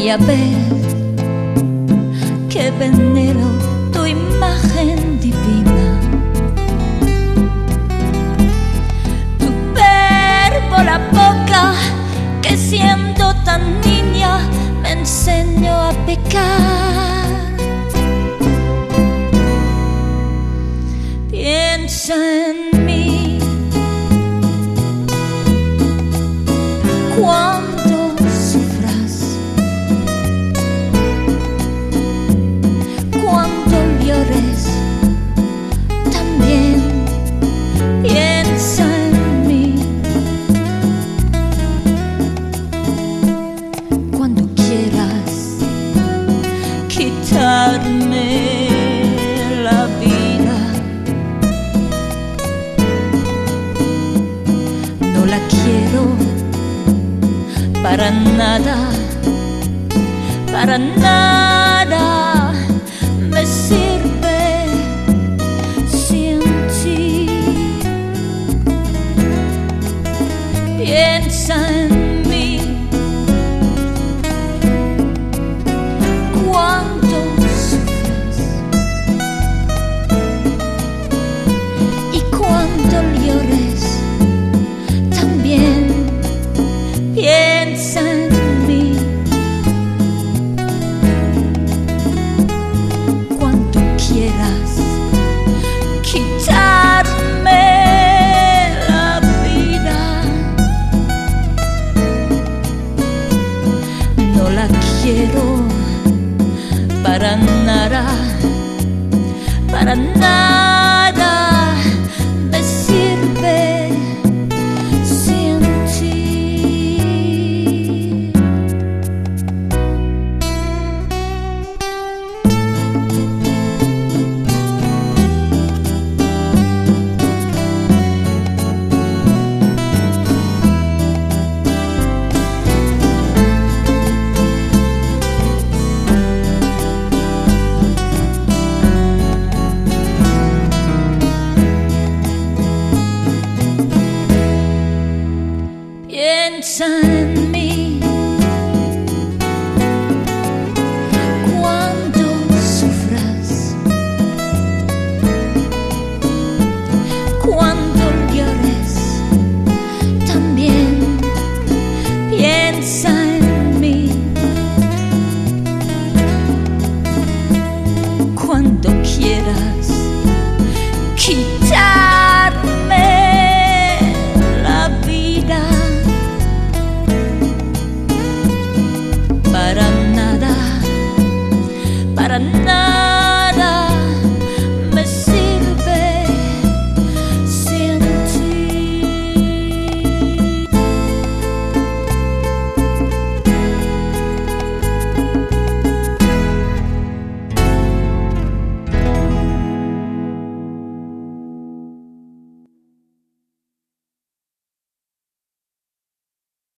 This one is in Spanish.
a ver que venero tu imagen divina. Tu verbo, la boca que siendo tan niña me enseñó a pecar. Piensa en mí cuando sufras, cuando llores, también piensa en mí. Cuando quieras quitarme la vida, no la quiero para nada, para nada me sirve sin ti. Piensa en mí cuando sufres y cuando llores, también piensa en mí. Cuando quieras quitarme la vida, no la quiero para nada, para nada me sirve sin ti. Piensa en